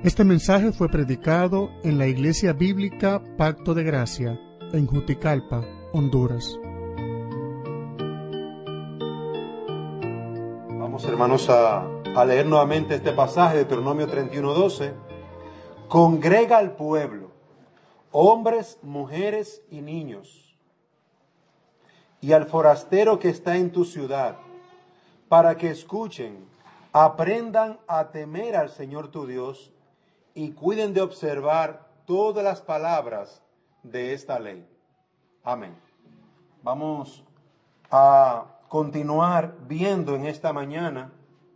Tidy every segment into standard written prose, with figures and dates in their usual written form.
Este mensaje fue predicado en la Iglesia Bíblica Pacto de Gracia, en Juticalpa, Honduras. Vamos, hermanos, a leer nuevamente este pasaje de Deuteronomio 31:12. Congrega al pueblo, hombres, mujeres y niños, y al forastero que está en tu ciudad, para que escuchen, aprendan a temer al Señor tu Dios, y cuiden de observar todas las palabras de esta ley. Amén. Vamos a continuar viendo en esta mañana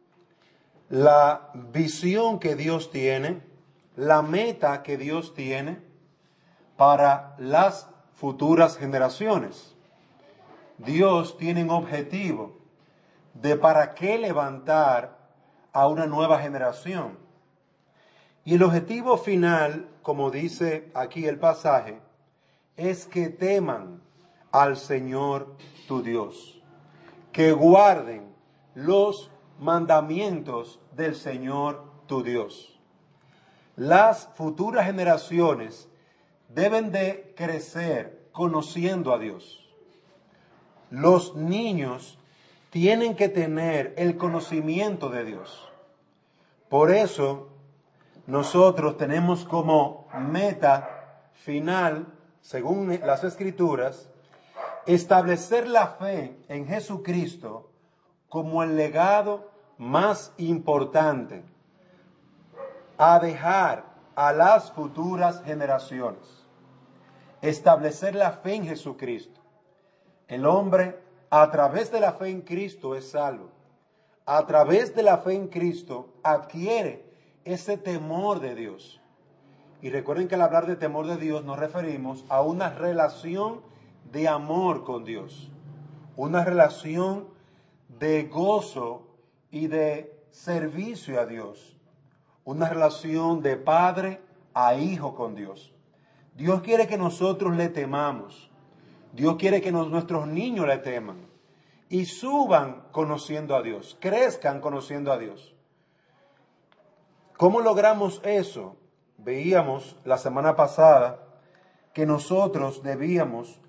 la visión que Dios tiene, la meta que Dios tiene para las futuras generaciones. Dios tiene un objetivo de para qué levantar a una nueva generación. Y el objetivo final, como dice aquí el pasaje, es que teman al Señor tu Dios, que guarden los mandamientos del Señor tu Dios. Las futuras generaciones deben de crecer conociendo a Dios. Los niños tienen que tener el conocimiento de Dios. Por eso, nosotros tenemos como meta final, según las Escrituras, establecer la fe en Jesucristo como el legado más importante a dejar a las futuras generaciones. Establecer la fe en Jesucristo. El hombre, a través de la fe en Cristo, es salvo. A través de la fe en Cristo, adquiere ese temor de Dios. Y recuerden que al hablar de temor de Dios nos referimos a una relación de amor con Dios, una relación de gozo y de servicio a Dios, una relación de padre a hijo con Dios. Dios quiere que nosotros le temamos, Dios quiere que nuestros niños le teman y suban conociendo a Dios, crezcan conociendo a Dios. ¿Cómo logramos eso? Veíamos la semana pasada que nosotros debíamos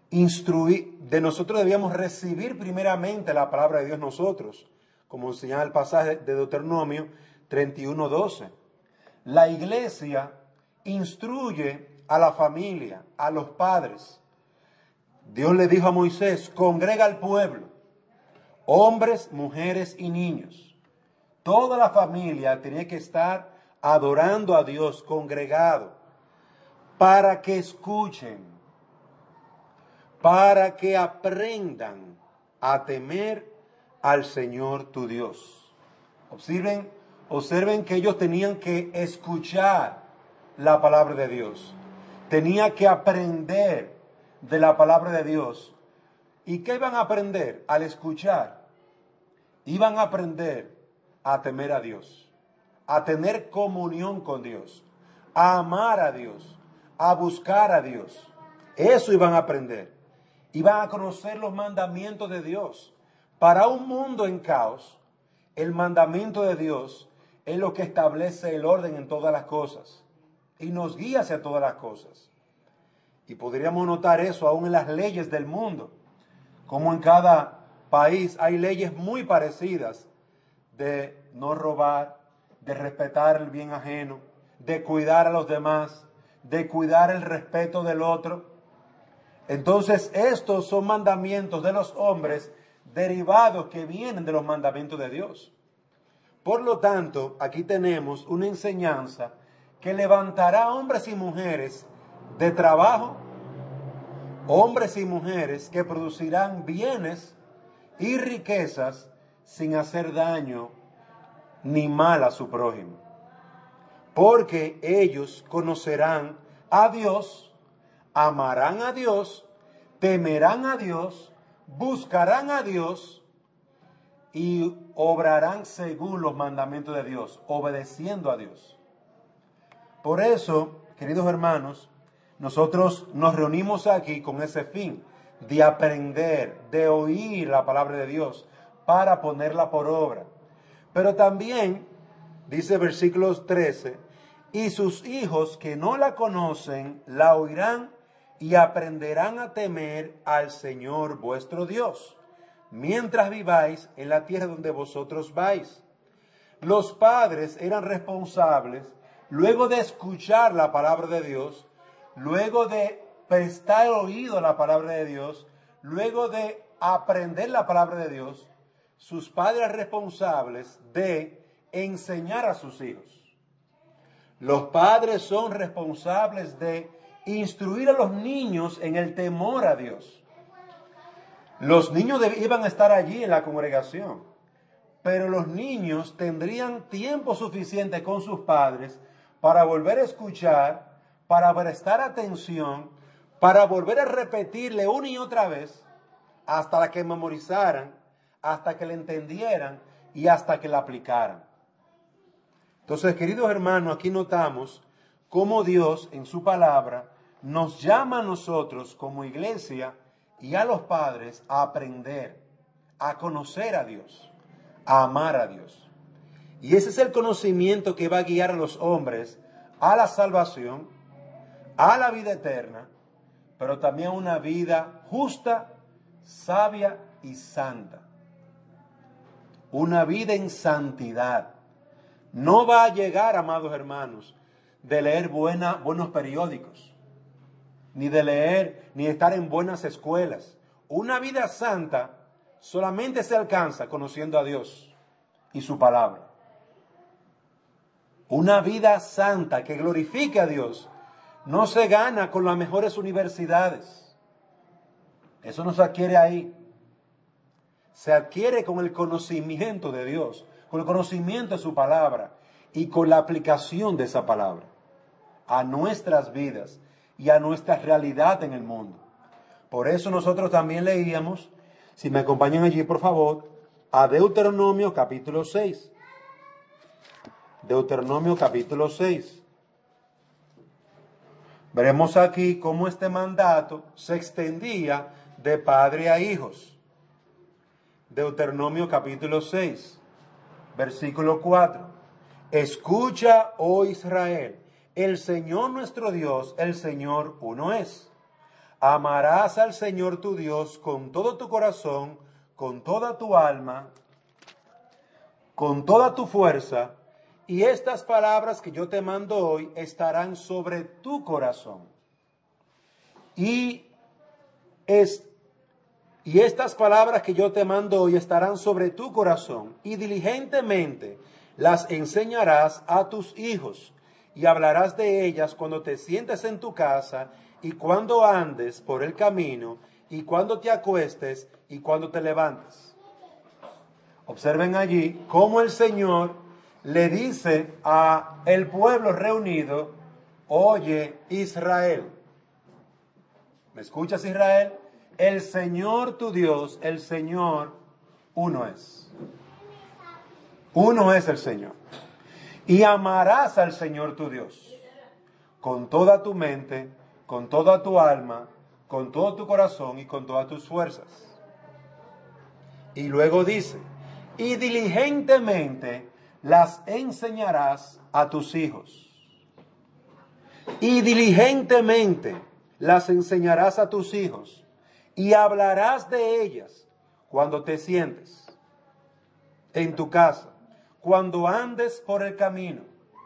recibir primeramente la palabra de Dios nosotros, como enseñaba el pasaje de Deuteronomio 31:12. La iglesia instruye a la familia, a los padres. Dios le dijo a Moisés, congrega al pueblo, hombres, mujeres y niños. Toda la familia tenía que estar adorando a Dios, congregado, para que escuchen, para que aprendan a temer al Señor tu Dios. Observen que ellos tenían que escuchar la palabra de Dios. Tenían que aprender de la palabra de Dios. ¿Y qué iban a aprender al escuchar? Iban a aprender a temer a Dios, a tener comunión con Dios, a amar a Dios, a buscar a Dios. Eso iban a aprender. Iban a conocer los mandamientos de Dios. Para un mundo en caos, el mandamiento de Dios es lo que establece el orden en todas las cosas y nos guía hacia todas las cosas. Y podríamos notar eso aún en las leyes del mundo, como en cada país hay leyes muy parecidas de no robar, de respetar el bien ajeno, de cuidar a los demás, de cuidar el respeto del otro. Entonces, estos son mandamientos de los hombres derivados que vienen de los mandamientos de Dios. Por lo tanto, aquí tenemos una enseñanza que levantará hombres y mujeres de trabajo, hombres y mujeres que producirán bienes y riquezas sin hacer daño ni mal a su prójimo. Porque ellos conocerán a Dios, amarán a Dios, temerán a Dios, buscarán a Dios y obrarán según los mandamientos de Dios, obedeciendo a Dios. Por eso, queridos hermanos, nosotros nos reunimos aquí con ese fin, de aprender, de oír la palabra de Dios, para ponerla por obra. Pero también, dice versículos 13, y sus hijos que no la conocen la oirán y aprenderán a temer al Señor vuestro Dios, mientras viváis en la tierra donde vosotros vais. Los padres eran responsables, luego de escuchar la palabra de Dios, luego de prestar oído a la palabra de Dios, luego de aprender la palabra de Dios, sus padres responsables de enseñar a sus hijos. Los padres son responsables de instruir a los niños en el temor a Dios. Los niños iban a estar allí en la congregación, pero los niños tendrían tiempo suficiente con sus padres para volver a escuchar, para prestar atención, para volver a repetirle una y otra vez hasta que memorizaran, hasta que le entendieran y hasta que la aplicaran. Entonces, queridos hermanos, aquí notamos cómo Dios en su palabra nos llama a nosotros como iglesia y a los padres a aprender, a conocer a Dios, a amar a Dios. Y ese es el conocimiento que va a guiar a los hombres a la salvación, a la vida eterna, pero también a una vida justa, sabia y santa. Una vida en santidad. No va a llegar, amados hermanos, de leer buenos periódicos, ni de leer, ni de estar en buenas escuelas. Una vida santa solamente se alcanza conociendo a Dios y su palabra. Una vida santa que glorifique a Dios no se gana con las mejores universidades. Eso no se adquiere ahí. Se adquiere con el conocimiento de Dios, con el conocimiento de su palabra y con la aplicación de esa palabra a nuestras vidas y a nuestra realidad en el mundo. Por eso nosotros también leíamos, si me acompañan allí por favor, a Deuteronomio capítulo 6. Deuteronomio capítulo 6. Veremos aquí cómo este mandato se extendía de padre a hijos. Deuteronomio capítulo 6, versículo 4. Escucha, oh Israel, el Señor nuestro Dios, el Señor uno es. Amarás al Señor tu Dios con todo tu corazón, con toda tu alma, con toda tu fuerza, y estas palabras que yo te mando hoy estarán sobre tu corazón. Y estas palabras que yo te mando hoy estarán sobre tu corazón, y diligentemente las enseñarás a tus hijos, y hablarás de ellas cuando te sientes en tu casa, y cuando andes por el camino, y cuando te acuestes, y cuando te levantes. Observen allí cómo el Señor le dice a el pueblo reunido: oye Israel. ¿Me escuchas, Israel? El Señor tu Dios, el Señor uno es. Uno es el Señor. Y amarás al Señor tu Dios con toda tu mente, con toda tu alma, con todo tu corazón y con todas tus fuerzas. Y luego dice: y diligentemente las enseñarás a tus hijos. Y diligentemente las enseñarás a tus hijos, y hablarás de ellas cuando te sientes en tu casa, cuando andes por el camino,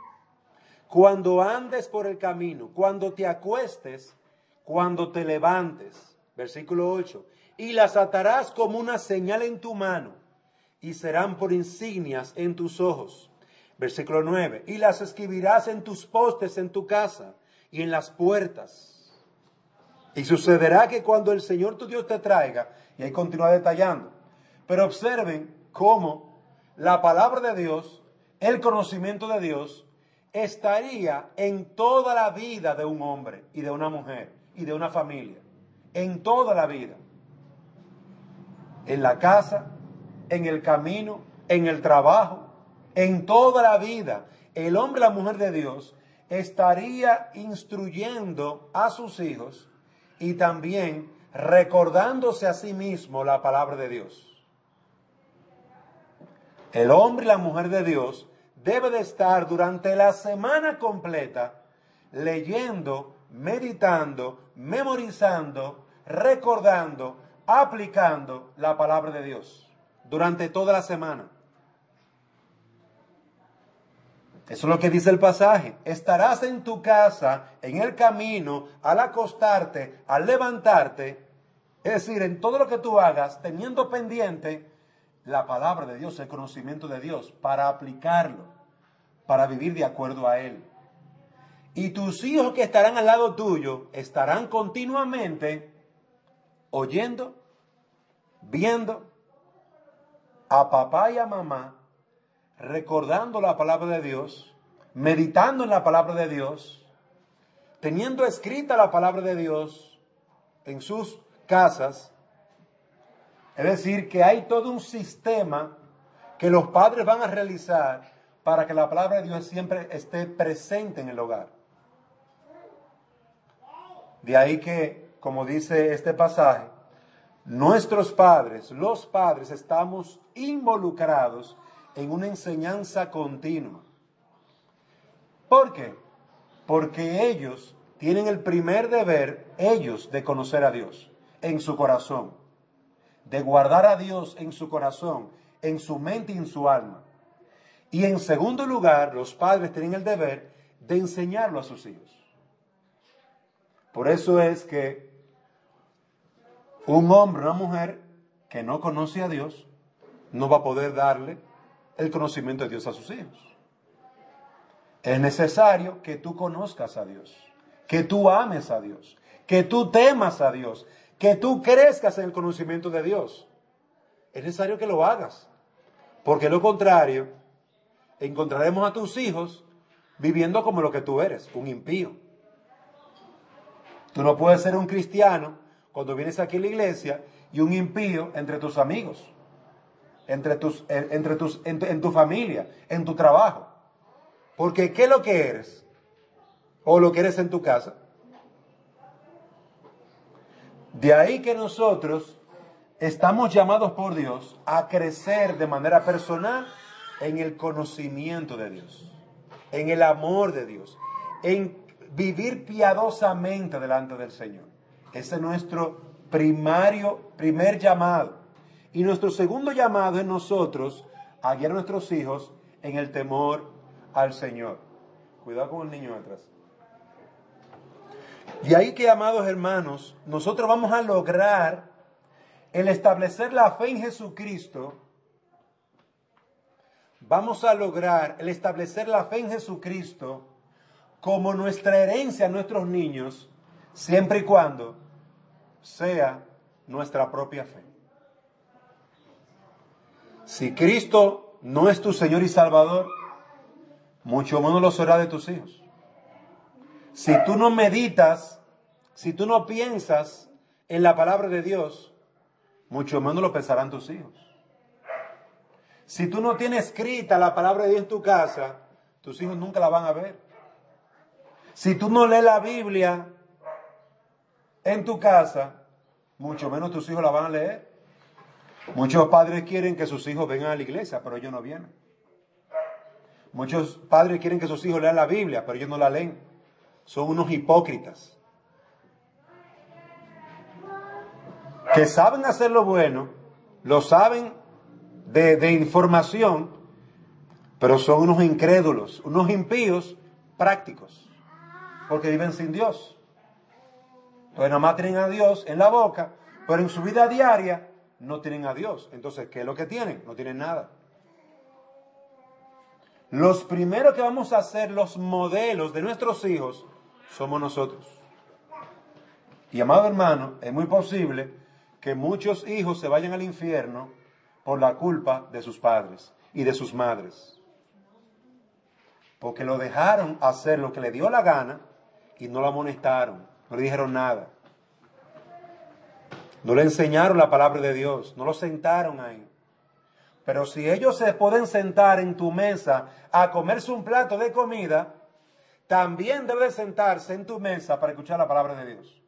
cuando te acuestes, cuando te levantes. Versículo 8. Y las atarás como una señal en tu mano, y serán por insignias en tus ojos. Versículo 9. Y las escribirás en tus postes en tu casa y en las puertas. Y sucederá que cuando el Señor tu Dios te traiga, y ahí continúa detallando, pero observen cómo la palabra de Dios, el conocimiento de Dios, estaría en toda la vida de un hombre y de una mujer y de una familia. En toda la vida. En la casa, en el camino, en el trabajo, en toda la vida. El hombre y la mujer de Dios estaría instruyendo a sus hijos y también recordándose a sí mismo la palabra de Dios. El hombre y la mujer de Dios debe de estar durante la semana completa leyendo, meditando, memorizando, recordando, aplicando la palabra de Dios durante toda la semana. Eso es lo que dice el pasaje. Estarás en tu casa, en el camino, al acostarte, al levantarte, es decir, en todo lo que tú hagas, teniendo pendiente la palabra de Dios, el conocimiento de Dios, para aplicarlo, para vivir de acuerdo a Él. Y tus hijos que estarán al lado tuyo estarán continuamente oyendo, viendo a papá y a mamá, recordando la palabra de Dios, meditando en la palabra de Dios, teniendo escrita la palabra de Dios en sus casas. Es decir, que hay todo un sistema que los padres van a realizar para que la palabra de Dios siempre esté presente en el hogar. De ahí que, como dice este pasaje, nuestros padres, los padres, estamos involucrados en una enseñanza continua. ¿Por qué? Porque ellos tienen el primer deber, ellos, de conocer a Dios en su corazón, de guardar a Dios en su corazón, en su mente y en su alma. Y en segundo lugar, los padres tienen el deber de enseñarlo a sus hijos. Por eso es que un hombre o una mujer que no conoce a Dios no va a poder darle el conocimiento de Dios a sus hijos. Es necesario que tú conozcas a Dios, que tú ames a Dios, que tú temas a Dios, que tú crezcas en el conocimiento de Dios. Es necesario que lo hagas, porque de lo contrario, encontraremos a tus hijos viviendo como lo que tú eres, un impío. Tú no puedes ser un cristiano cuando vienes aquí a la iglesia y un impío entre tus amigos, en tu familia, en tu trabajo. Porque ¿qué es lo que eres? O lo que eres en tu casa. De ahí que nosotros estamos llamados por Dios a crecer de manera personal en el conocimiento de Dios, en el amor de Dios, en vivir piadosamente delante del Señor. Ese es nuestro primer llamado. Y nuestro segundo llamado es nosotros a guiar a nuestros hijos en el temor al Señor. Cuidado con el niño detrás. Y ahí que, amados hermanos, nosotros vamos a lograr el establecer la fe en Jesucristo. Vamos a lograr el establecer la fe en Jesucristo como nuestra herencia a nuestros niños, siempre y cuando sea nuestra propia fe. Si Cristo no es tu Señor y Salvador, mucho menos lo será de tus hijos. Si tú no meditas, si tú no piensas en la palabra de Dios, mucho menos lo pensarán tus hijos. Si tú no tienes escrita la palabra de Dios en tu casa, tus hijos nunca la van a ver. Si tú no lees la Biblia en tu casa, mucho menos tus hijos la van a leer. Muchos padres quieren que sus hijos vengan a la iglesia, pero ellos no vienen. Muchos padres quieren que sus hijos lean la Biblia, pero ellos no la leen. Son unos hipócritas. Que saben hacer lo bueno, lo saben de información, pero son unos incrédulos, unos impíos prácticos, porque viven sin Dios. Entonces nada más tienen a Dios en la boca, pero en su vida diaria no tienen a Dios. Entonces, ¿qué es lo que tienen? No tienen nada. Los primeros que vamos a ser los modelos de nuestros hijos somos nosotros. Y amado hermano, es muy posible que muchos hijos se vayan al infierno por la culpa de sus padres y de sus madres. Porque lo dejaron hacer lo que le dio la gana y no lo amonestaron, no le dijeron nada. No le enseñaron la palabra de Dios, no lo sentaron ahí. Pero si ellos se pueden sentar en tu mesa a comerse un plato de comida, también debe sentarse en tu mesa para escuchar la palabra de Dios.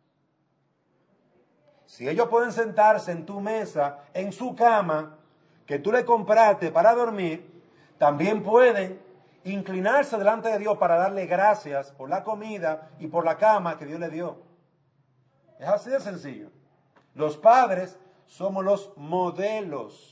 Si ellos pueden sentarse en tu mesa, en su cama, que tú le compraste para dormir, también pueden inclinarse delante de Dios para darle gracias por la comida y por la cama que Dios le dio. Es así de sencillo. Los padres somos los modelos.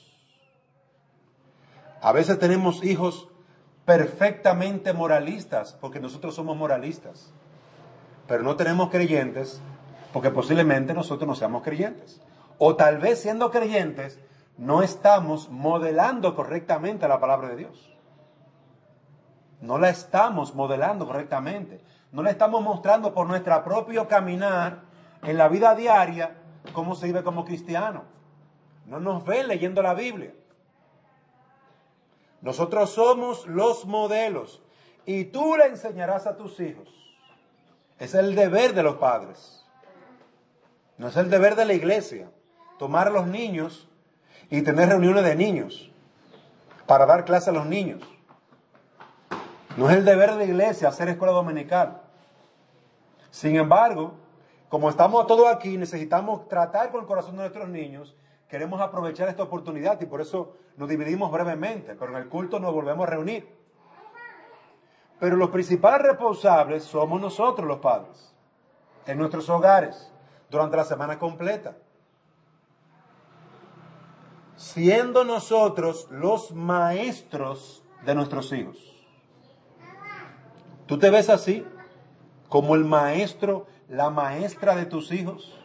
A veces tenemos hijos perfectamente moralistas, porque nosotros somos moralistas. Pero no tenemos creyentes, porque posiblemente nosotros no seamos creyentes. O tal vez siendo creyentes, no estamos modelando correctamente la palabra de Dios. No la estamos modelando correctamente. No la estamos mostrando por nuestro propio caminar en la vida diaria cómo se vive como cristiano. No nos ven leyendo la Biblia. Nosotros somos los modelos y tú le enseñarás a tus hijos. Es el deber de los padres. No es el deber de la iglesia tomar a los niños y tener reuniones de niños para dar clase a los niños. No es el deber de la iglesia hacer escuela dominical. Sin embargo, como estamos todos aquí, necesitamos tratar con el corazón de nuestros niños. Queremos aprovechar esta oportunidad y por eso nos dividimos brevemente, pero en el culto nos volvemos a reunir. Pero los principales responsables somos nosotros los padres, en nuestros hogares, durante la semana completa. Siendo nosotros los maestros de nuestros hijos. ¿Tú te ves así? Como el maestro, la maestra de tus hijos.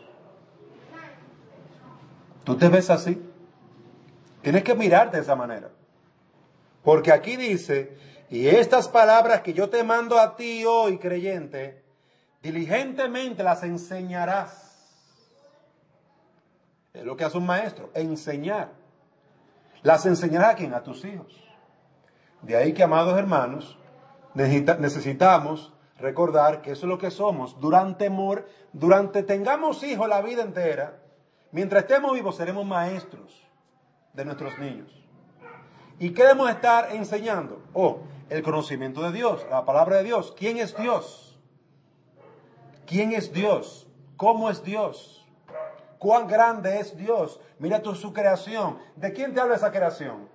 ¿Tú te ves así? Tienes que mirarte de esa manera. Porque aquí dice, y estas palabras que yo te mando a ti hoy, creyente, diligentemente las enseñarás. Es lo que hace un maestro, enseñar. Las enseñarás a quién, a tus hijos. De ahí que, amados hermanos, necesitamos recordar que eso es lo que somos. Durante tengamos hijos la vida entera, mientras estemos vivos seremos maestros de nuestros niños. ¿Y qué debemos estar enseñando? El conocimiento de Dios, la palabra de Dios. ¿Quién es Dios? ¿Quién es Dios? ¿Cómo es Dios? ¿Cuán grande es Dios? Mira tú su creación. ¿De quién te habla esa creación?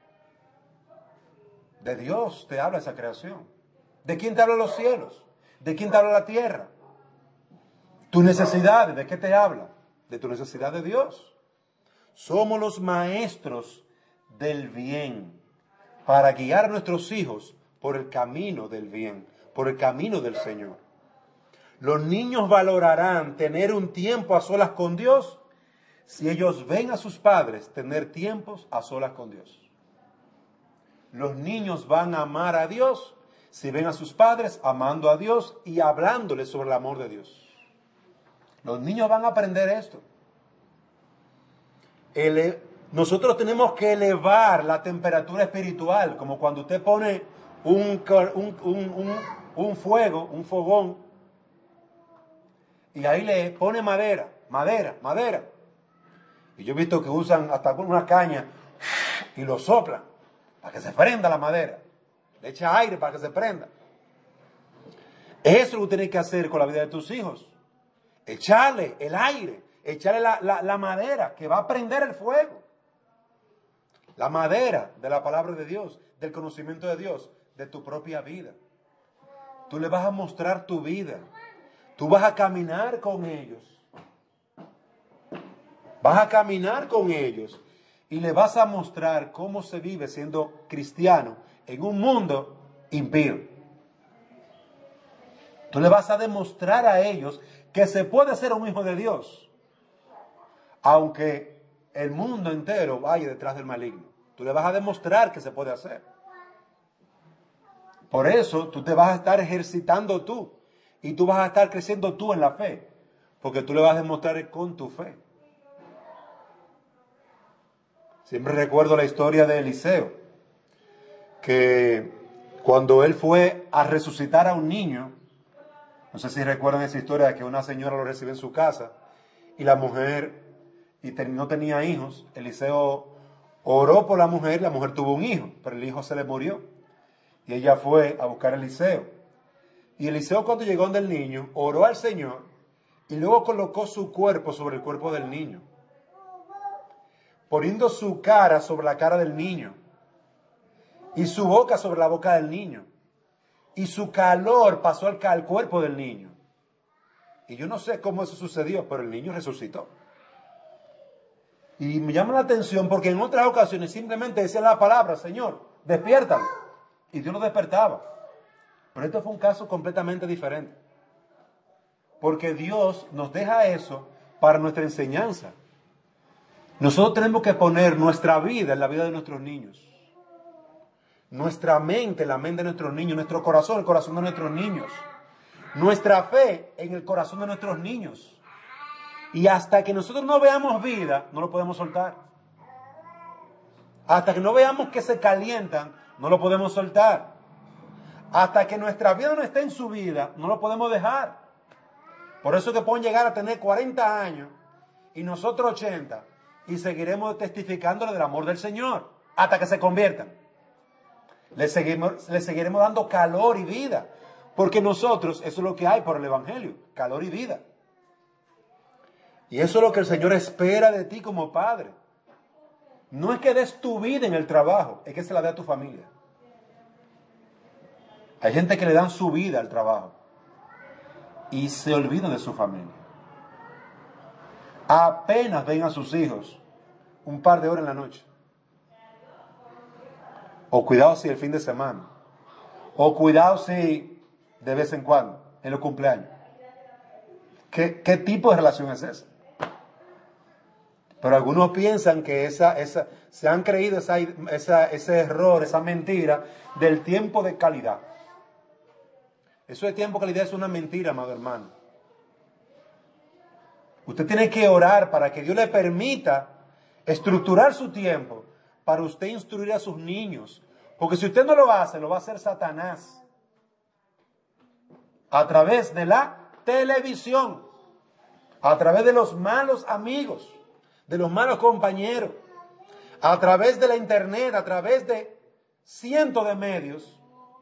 De Dios te habla esa creación. ¿De quién te hablan los cielos? ¿De quién te habla la tierra? ¿Tus necesidades? ¿De qué te habla? De tu necesidad de Dios. Somos los maestros del bien para guiar a nuestros hijos por el camino del bien, por el camino del Señor. Los niños valorarán tener un tiempo a solas con Dios si ellos ven a sus padres tener tiempos a solas con Dios. Los niños van a amar a Dios si ven a sus padres amando a Dios y hablándoles sobre el amor de Dios. Los niños van a aprender esto. Nosotros tenemos que elevar la temperatura espiritual, como cuando usted pone un fuego, un fogón, y ahí le pone madera. Y yo he visto que usan hasta una caña y lo soplan para que se prenda la madera. Le echa aire para que se prenda. Eso es lo que tienes que hacer con la vida de tus hijos. Echarle el aire, echarle la madera que va a prender el fuego. La madera de la palabra de Dios, del conocimiento de Dios, de tu propia vida. Tú le vas a mostrar tu vida. Tú vas a caminar con ellos. Vas a caminar con ellos y le vas a mostrar cómo se vive siendo cristiano en un mundo impío. Tú le vas a demostrar a ellos que se puede ser un hijo de Dios, aunque el mundo entero vaya detrás del maligno. Tú le vas a demostrar que se puede hacer. Por eso tú te vas a estar ejercitando tú y tú vas a estar creciendo tú en la fe, porque tú le vas a demostrar con tu fe. Siempre recuerdo la historia de Eliseo, que cuando él fue a resucitar a un niño, no sé si recuerdan esa historia de que una señora lo recibe en su casa y la mujer no tenía hijos. Eliseo oró por la mujer tuvo un hijo, pero el hijo se le murió. Y ella fue a buscar a Eliseo. Y Eliseo, cuando llegó donde el niño, oró al Señor y luego colocó su cuerpo sobre el cuerpo del niño, poniendo su cara sobre la cara del niño. y su boca sobre la boca del niño, y su calor pasó al cuerpo del niño. Y yo no sé cómo eso sucedió, pero el niño resucitó. Y me llama la atención porque en otras ocasiones simplemente decía la palabra, Señor, despiértalo. Y Dios lo despertaba. Pero esto fue un caso completamente diferente. Porque Dios nos deja eso para nuestra enseñanza. Nosotros tenemos que poner nuestra vida en la vida de nuestros niños. Nuestra mente en la mente de nuestros niños. Nuestro corazón en el corazón de nuestros niños. Nuestra fe en el corazón de nuestros niños. Y hasta que nosotros no veamos vida, no lo podemos soltar. Hasta que no veamos que se calientan, no lo podemos soltar. Hasta que nuestra vida no esté en su vida, no lo podemos dejar. Por eso que pueden llegar a tener 40 años y nosotros 80 y seguiremos testificándole del amor del Señor hasta que se conviertan. Le seguiremos dando calor y vida. Porque nosotros, eso es lo que hay por el Evangelio, calor y vida. Y eso es lo que el Señor espera de ti como padre. No es que des tu vida en el trabajo, es que se la dé a tu familia. Hay gente que le dan su vida al trabajo y se olvidan de su familia. Apenas ven a sus hijos un par de horas en la noche. O cuidado si el fin de semana. O cuidado si de vez en cuando, en los cumpleaños. ¿Qué tipo de relación es esa? Pero algunos piensan que se han creído ese error, esa mentira del tiempo de calidad. Eso de tiempo de calidad es una mentira, amado hermano. Usted tiene que orar para que Dios le permita estructurar su tiempo para usted instruir a sus niños. Porque si usted no lo hace, lo va a hacer Satanás. A través de la televisión. A través de los malos amigos. De los malos compañeros, a través de la internet, a través de cientos de medios,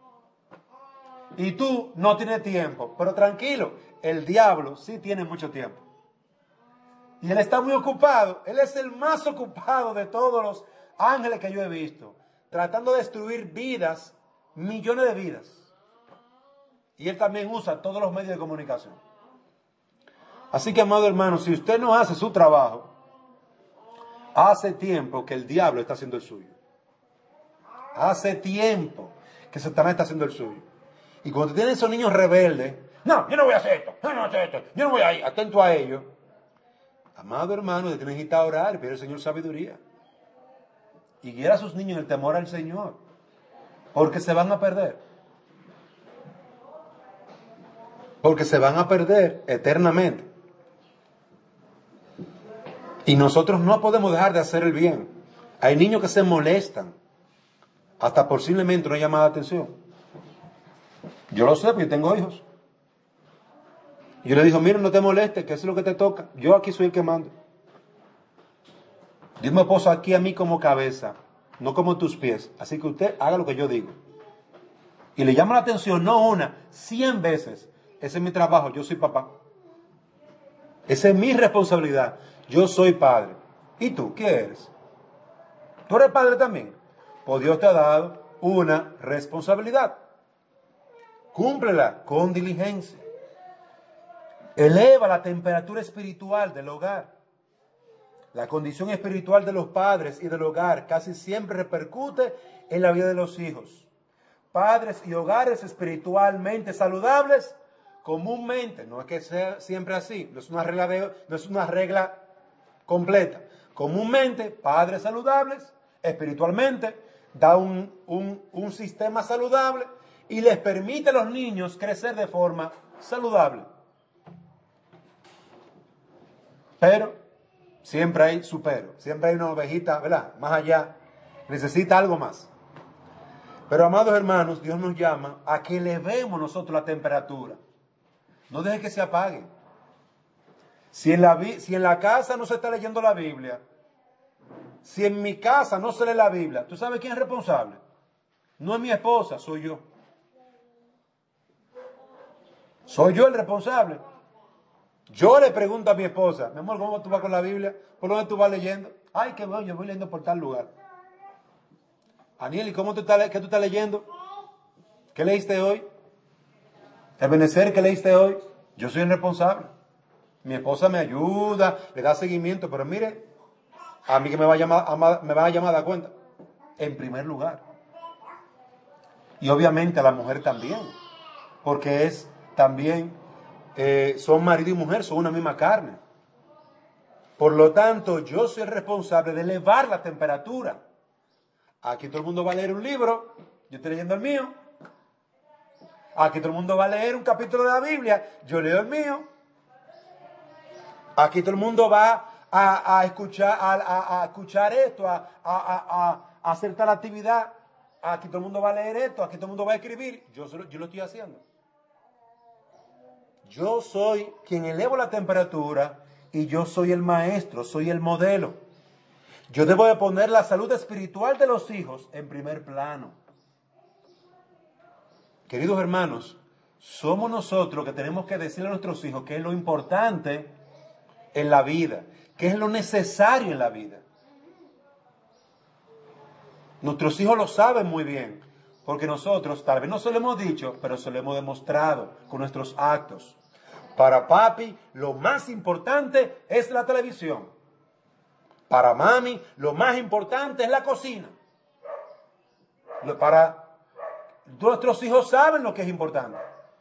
y tú no tienes tiempo. Pero tranquilo, el diablo sí tiene mucho tiempo. Y él está muy ocupado, él es el más ocupado de todos los ángeles que yo he visto, tratando de destruir vidas, millones de vidas. Y él también usa todos los medios de comunicación. Así que, amado hermano, si usted no hace su trabajo, hace tiempo que el diablo está haciendo el suyo. Hace tiempo que Satanás está haciendo el suyo. Y cuando tienen esos niños rebeldes, no, yo no voy a hacer esto, yo no voy a hacer esto, yo no voy a ir, atento a ellos. Amado hermano, usted necesita orar y pedir al Señor sabiduría. Y guiar a sus niños en el temor al Señor. Porque se van a perder. Porque se van a perder eternamente. Y nosotros no podemos dejar de hacer el bien. Hay niños que se molestan hasta posiblemente una llamada de atención. Yo lo sé, porque yo tengo hijos. Y yo le digo, mira, no te molestes, que eso es lo que te toca. Yo aquí soy el que mando. Dios me puso aquí a mí como cabeza, no como tus pies. Así que usted haga lo que yo digo. Y le llama la atención, no una, 100 veces. Ese es mi trabajo, yo soy papá. Esa es mi responsabilidad. Yo soy padre. ¿Y tú qué eres? ¿Tú eres padre también? Pues Dios te ha dado una responsabilidad. Cúmplela con diligencia. Eleva la temperatura espiritual del hogar. La condición espiritual de los padres y del hogar casi siempre repercute en la vida de los hijos. Padres y hogares espiritualmente saludables, comúnmente, no es que sea siempre así, no es una regla completa. Comúnmente, padres saludables, espiritualmente, da un sistema saludable y les permite a los niños crecer de forma saludable. Pero siempre hay su pero, siempre hay una ovejita, ¿verdad? Más allá, necesita algo más. Pero, amados hermanos, Dios nos llama a que elevemos nosotros la temperatura. No deje que se apague. Si en la casa no se está leyendo la Biblia, si en mi casa no se lee la Biblia, ¿tú sabes quién es responsable? No es mi esposa, soy yo. Soy yo el responsable. Yo le pregunto a mi esposa, mi amor, ¿cómo tú vas con la Biblia? ¿Por dónde tú vas leyendo? Ay, qué bueno, yo voy leyendo por tal lugar. Aniel, ¿y qué tú estás leyendo? ¿Qué leíste hoy? Ebenezer, ¿qué leíste hoy? Yo soy el responsable. Mi esposa me ayuda, le da seguimiento, pero mire, a mí que me va a llamar a dar cuenta. En primer lugar. Y obviamente a la mujer también. Porque es también, son marido y mujer, son una misma carne. Por lo tanto, yo soy el responsable de elevar la temperatura. Aquí todo el mundo va a leer un libro, yo estoy leyendo el mío. Aquí todo el mundo va a leer un capítulo de la Biblia, yo leo el mío. Aquí todo el mundo va a escuchar esto, a hacer tal actividad. Aquí todo el mundo va a leer esto, aquí todo el mundo va a escribir. Yo lo estoy haciendo. Yo soy quien elevo la temperatura y yo soy el maestro, soy el modelo. Yo debo de poner la salud espiritual de los hijos en primer plano. Queridos hermanos, somos nosotros que tenemos que decirle a nuestros hijos qué es lo importante en la vida, qué es lo necesario en la vida. Nuestros hijos lo saben muy bien, porque nosotros tal vez no se lo hemos dicho, pero se lo hemos demostrado con nuestros actos. Para papi, lo más importante es la televisión. Para mami, lo más importante es la cocina. Para nuestros hijos saben lo que es importante.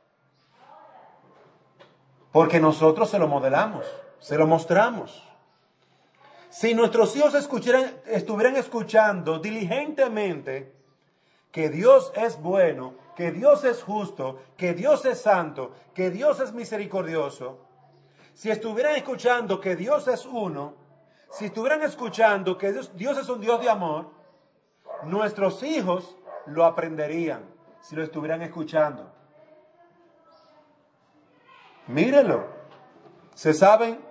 Porque nosotros se lo modelamos, se lo mostramos. Si nuestros hijos estuvieran escuchando diligentemente que Dios es bueno, que Dios es justo, que Dios es santo, que Dios es misericordioso, si estuvieran escuchando que Dios es uno, si estuvieran escuchando que Dios es un Dios de amor, nuestros hijos lo aprenderían si lo estuvieran escuchando. Mírenlo. Se saben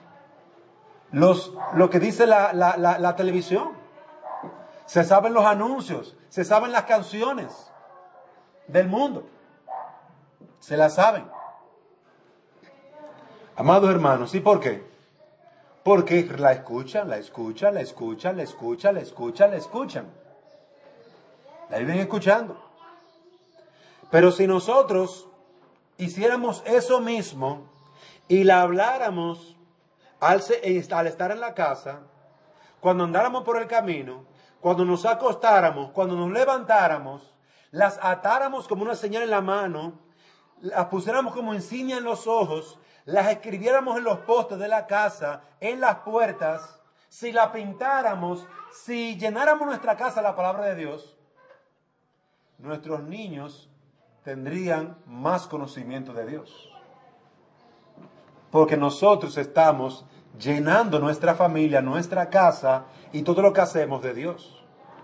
lo que dice la televisión. Se saben los anuncios. Se saben las canciones del mundo. Se las saben. Amados hermanos, ¿y por qué? Porque la escuchan. La viven escuchando. Pero si nosotros hiciéramos eso mismo y la habláramos al estar en la casa, cuando andáramos por el camino, cuando nos acostáramos, cuando nos levantáramos, las atáramos como una señal en la mano, las pusiéramos como insignia en los ojos, las escribiéramos en los postes de la casa, en las puertas, si la pintáramos, si llenáramos nuestra casa de la palabra de Dios, nuestros niños tendrían más conocimiento de Dios. Porque nosotros estamos llenando nuestra familia, nuestra casa y todo lo que hacemos de Dios.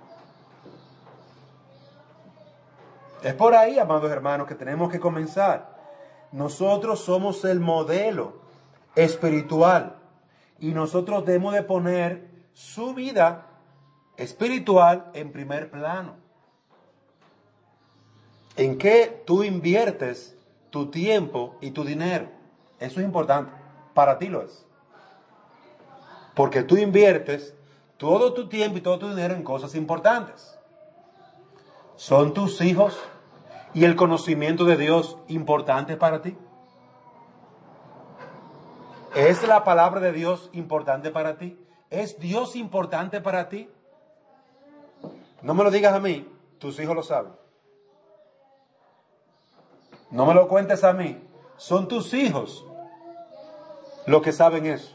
Es por ahí, amados hermanos, que tenemos que comenzar. Nosotros somos el modelo espiritual y nosotros debemos de poner su vida espiritual en primer plano. ¿En qué tú inviertes tu tiempo y tu dinero? Eso es importante. Para ti lo es. Porque tú inviertes todo tu tiempo y todo tu dinero en cosas importantes. ¿Son tus hijos y el conocimiento de Dios importante para ti? ¿Es la palabra de Dios importante para ti? ¿Es Dios importante para ti? No me lo digas a mí, tus hijos lo saben. No me lo cuentes a mí, son tus hijos los que saben eso.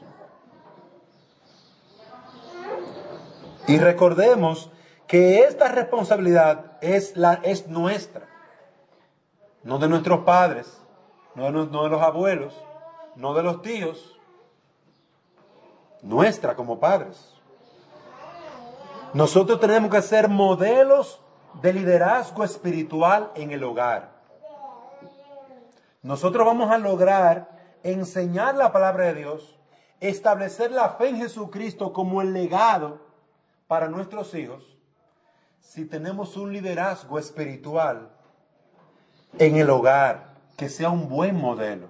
Y recordemos que esta responsabilidad es nuestra, no de nuestros padres, no de los abuelos, no de los tíos, nuestra como padres. Nosotros tenemos que ser modelos de liderazgo espiritual en el hogar. Nosotros vamos a lograr enseñar la palabra de Dios, establecer la fe en Jesucristo como el legado para nuestros hijos, si tenemos un liderazgo espiritual en el hogar, que sea un buen modelo.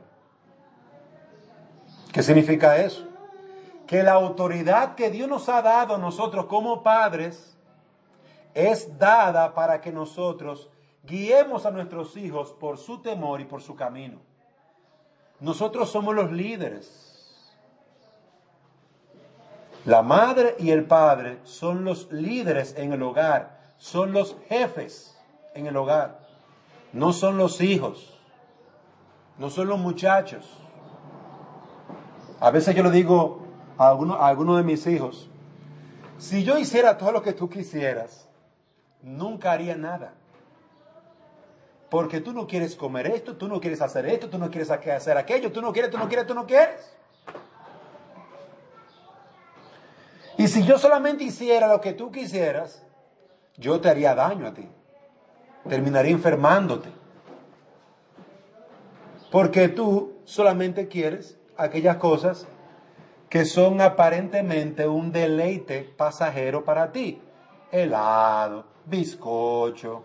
¿Qué significa eso? Que la autoridad que Dios nos ha dado a nosotros como padres es dada para que nosotros guiemos a nuestros hijos por su temor y por su camino. Nosotros somos los líderes. La madre y el padre son los líderes en el hogar, son los jefes en el hogar, no son los hijos, no son los muchachos. A veces yo le digo a alguno de mis hijos, si yo hiciera todo lo que tú quisieras, nunca haría nada. Porque tú no quieres comer esto, tú no quieres hacer esto, tú no quieres hacer aquello, tú no quieres. Y si yo solamente hiciera lo que tú quisieras, yo te haría daño a ti. Terminaría enfermándote. Porque tú solamente quieres aquellas cosas que son aparentemente un deleite pasajero para ti. Helado, bizcocho,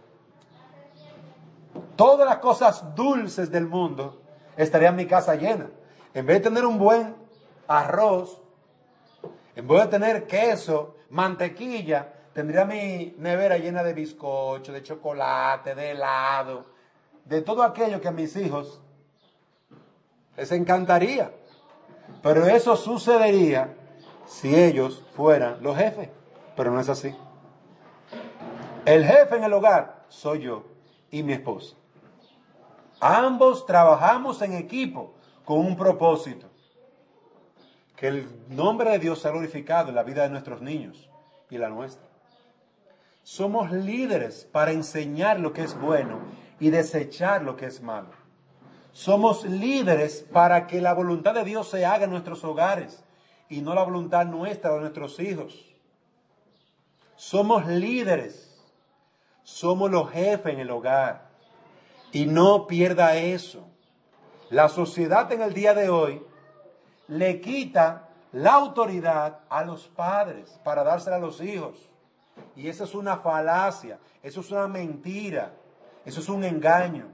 todas las cosas dulces del mundo estarían en mi casa llena. En vez de tener un buen arroz, en vez de tener queso, mantequilla, tendría mi nevera llena de bizcocho, de chocolate, de helado, de todo aquello que a mis hijos les encantaría. Pero eso sucedería si ellos fueran los jefes. Pero no es así. El jefe en el hogar soy yo y mi esposa. Ambos trabajamos en equipo con un propósito. Que el nombre de Dios sea glorificado en la vida de nuestros niños y la nuestra. Somos líderes para enseñar lo que es bueno y desechar lo que es malo. Somos líderes para que la voluntad de Dios se haga en nuestros hogares y no la voluntad nuestra o de nuestros hijos. Somos líderes. Somos los jefes en el hogar. Y no pierda eso. La sociedad en el día de hoy le quita la autoridad a los padres para dársela a los hijos. Y eso es una falacia, eso es una mentira, eso es un engaño.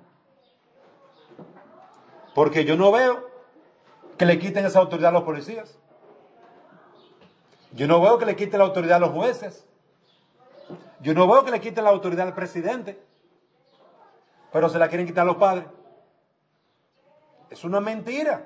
Porque yo no veo que le quiten esa autoridad a los policías. Yo no veo que le quiten la autoridad a los jueces. Yo no veo que le quiten la autoridad al presidente. Pero se la quieren quitar a los padres. Es una mentira.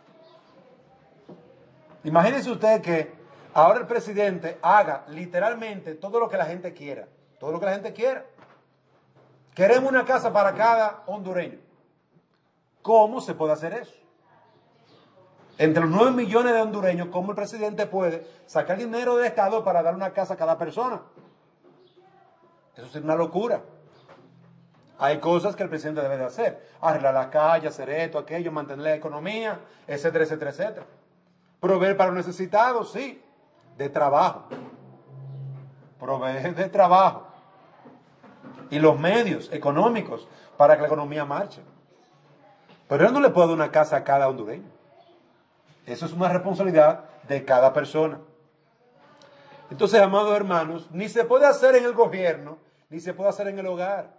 Imagínense usted que ahora el presidente haga literalmente todo lo que la gente quiera. Todo lo que la gente quiera. Queremos una casa para cada hondureño. ¿Cómo se puede hacer eso? Entre los 9 millones de hondureños, ¿cómo el presidente puede sacar dinero del Estado para dar una casa a cada persona? Eso es una locura. Hay cosas que el presidente debe de hacer. Arreglar las calles, hacer esto, aquello, mantener la economía, etcétera, etcétera, etcétera. Proveer para los necesitados, sí, de trabajo. Proveer de trabajo. Y los medios económicos para que la economía marche. Pero él no le puede dar una casa a cada hondureño. Eso es una responsabilidad de cada persona. Entonces, amados hermanos, ni se puede hacer en el gobierno, ni se puede hacer en el hogar.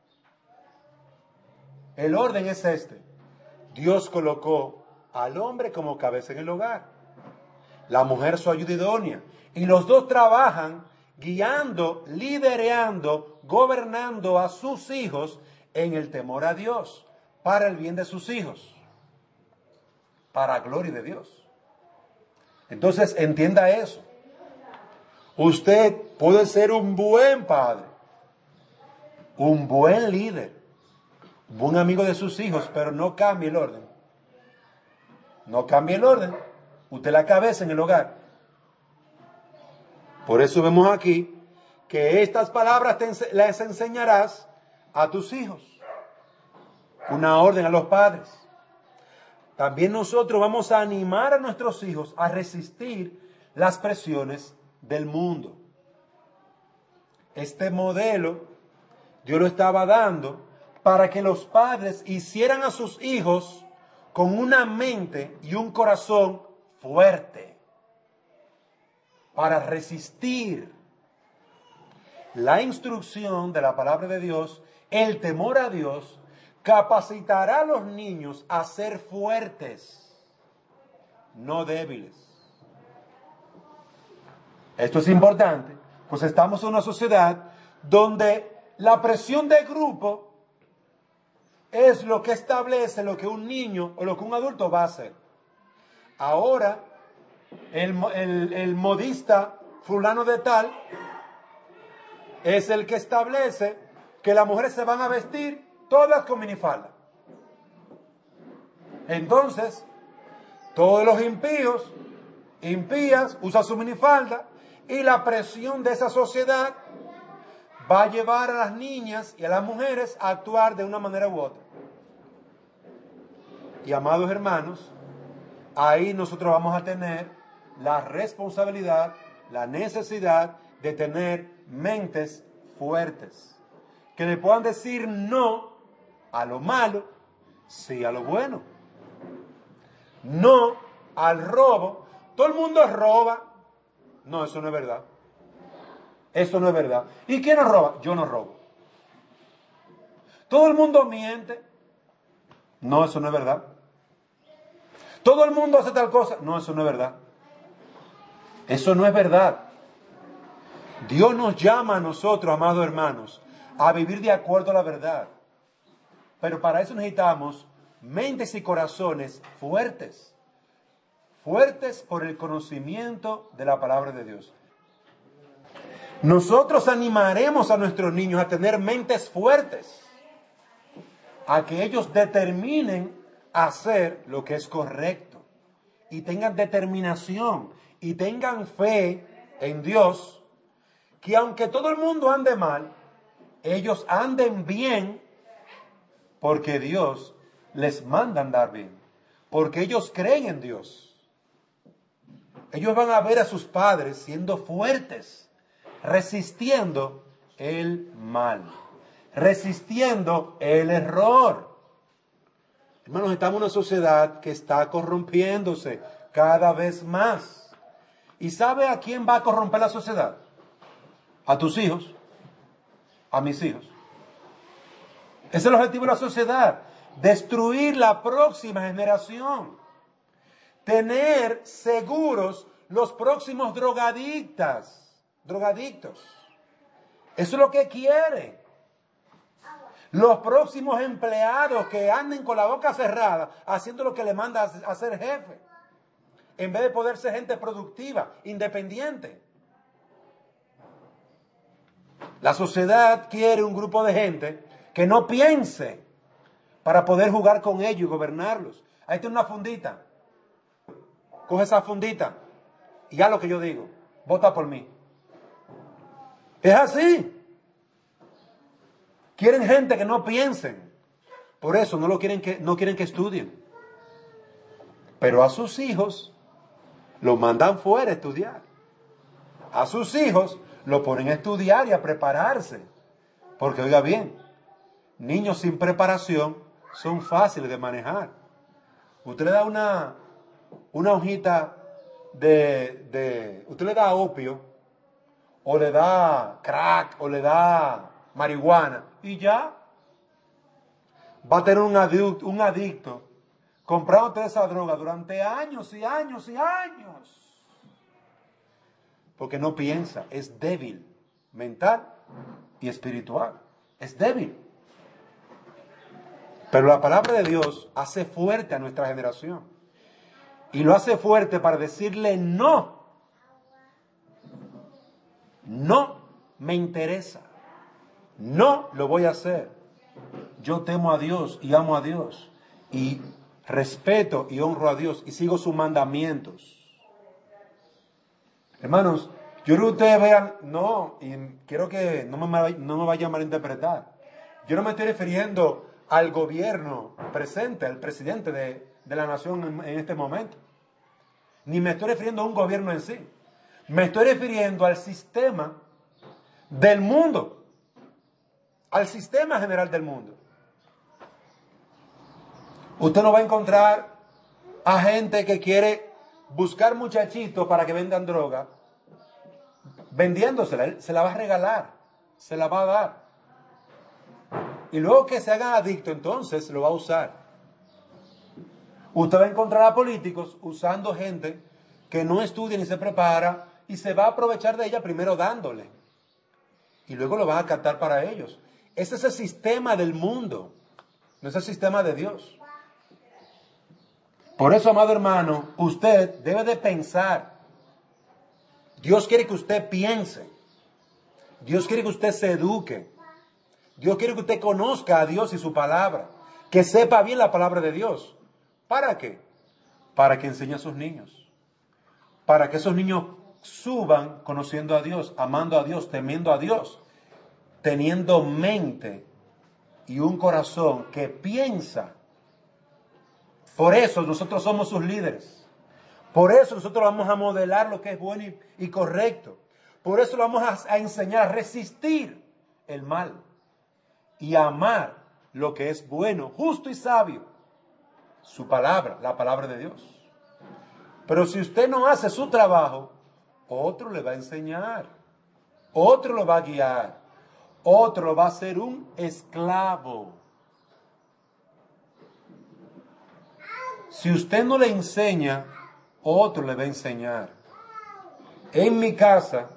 El orden es este. Dios colocó al hombre como cabeza en el hogar, la mujer su ayuda idónea, y los dos trabajan guiando, liderando, gobernando a sus hijos en el temor a Dios, para el bien de sus hijos, para gloria de Dios. Entonces entienda eso. Usted puede ser un buen padre, un buen líder, un buen amigo de sus hijos, pero no cambie el orden. No cambie el orden. Usted es la cabeza en el hogar. Por eso vemos aquí que estas palabras las enseñarás a tus hijos. Una orden a los padres. También nosotros vamos a animar a nuestros hijos a resistir las presiones del mundo. Este modelo Dios lo estaba dando para que los padres hicieran a sus hijos con una mente y un corazón fuerte para resistir la instrucción de la palabra de Dios. El temor a Dios capacitará a los niños a ser fuertes, no débiles. Esto es importante, pues estamos en una sociedad donde la presión de grupo es lo que establece lo que un niño o lo que un adulto va a hacer. Ahora, el modista fulano de tal es el que establece que las mujeres se van a vestir todas con minifalda. Entonces, todos los impías, usan su minifalda, y la presión de esa sociedad va a llevar a las niñas y a las mujeres a actuar de una manera u otra. Y amados hermanos, ahí nosotros vamos a tener la responsabilidad, la necesidad de tener mentes fuertes, que le puedan decir no a lo malo, sí a lo bueno. No al robo. Todo el mundo roba. No, eso no es verdad. Eso no es verdad. ¿Y quién no roba? Yo no robo. Todo el mundo miente. No, eso no es verdad. Todo el mundo hace tal cosa. No, eso no es verdad. Eso no es verdad. Dios nos llama a nosotros, amados hermanos, a vivir de acuerdo a la verdad. Pero para eso necesitamos mentes y corazones fuertes. Fuertes por el conocimiento de la palabra de Dios. Nosotros animaremos a nuestros niños a tener mentes fuertes, a que ellos determinen hacer lo que es correcto, y tengan determinación, y tengan fe en Dios, que aunque todo el mundo ande mal, ellos anden bien, porque Dios les manda andar bien, porque ellos creen en Dios. Ellos van a ver a sus padres siendo fuertes, resistiendo el mal, resistiendo el error. Hermanos, estamos en una sociedad que está corrompiéndose cada vez más. ¿Y sabe a quién va a corromper la sociedad? A tus hijos, a mis hijos. Ese es el objetivo de la sociedad, destruir la próxima generación. Tener seguros los próximos drogadictos. Eso es lo que quiere. Los próximos empleados que anden con la boca cerrada, haciendo lo que le manda a ser jefe, en vez de poder ser gente productiva, independiente. La sociedad quiere un grupo de gente que no piense para poder jugar con ellos y gobernarlos. Ahí tiene una fundita. Coge esa fundita y haz lo que yo digo. Vota por mí. Es así. Quieren gente que no piensen. Por eso no quieren que estudien. Pero a sus hijos los mandan fuera a estudiar. A sus hijos lo ponen a estudiar y a prepararse. Porque oiga bien, niños sin preparación son fáciles de manejar. Usted le da una hojita usted le da opio, o le da crack, o le da marihuana, y ya va a tener un adicto comprándote esa droga durante años y años y años. Porque no piensa, es débil, mental y espiritual. Es débil. Pero la palabra de Dios hace fuerte a nuestra generación. Y lo hace fuerte para decirle no. No me interesa. No lo voy a hacer. Yo temo a Dios y amo a Dios. Y respeto y honro a Dios y sigo sus mandamientos. Hermanos, yo quiero que ustedes vean, y quiero que no me vayan a malinterpretar. Yo no me estoy refiriendo al gobierno presente, al presidente de la nación en este momento. Ni me estoy refiriendo a un gobierno en sí. Me estoy refiriendo al sistema del mundo. Al sistema general del mundo. Usted no va a encontrar a gente que quiere buscar muchachitos para que vendan droga, vendiéndosela. Se la va a regalar, se la va a dar. Y luego que se hagan adictos, entonces lo va a usar. Usted va a encontrar a políticos usando gente que no estudia ni se prepara y se va a aprovechar de ella primero dándole. y luego lo vas a captar para ellos. Ese es el sistema del mundo, no es el sistema de Dios. Por eso, amado hermano, usted debe de pensar. Dios quiere que usted piense. Dios quiere que usted se eduque. Dios quiere que usted conozca a Dios y su palabra. Que sepa bien la palabra de Dios. ¿Para qué? Para que enseñe a sus niños. Para que esos niños suban conociendo a Dios, amando a Dios, temiendo a Dios, teniendo mente y un corazón que piensa. Por eso nosotros somos sus líderes. Por eso nosotros vamos a modelar lo que es bueno y correcto. Por eso lo vamos a enseñar a resistir el mal y a amar lo que es bueno, justo y sabio. Su palabra, la palabra de Dios. Pero si usted no hace su trabajo, otro le va a enseñar. Otro lo va a guiar. Otro va a ser un esclavo. Si usted no le enseña, otro le va a enseñar. En mi casa,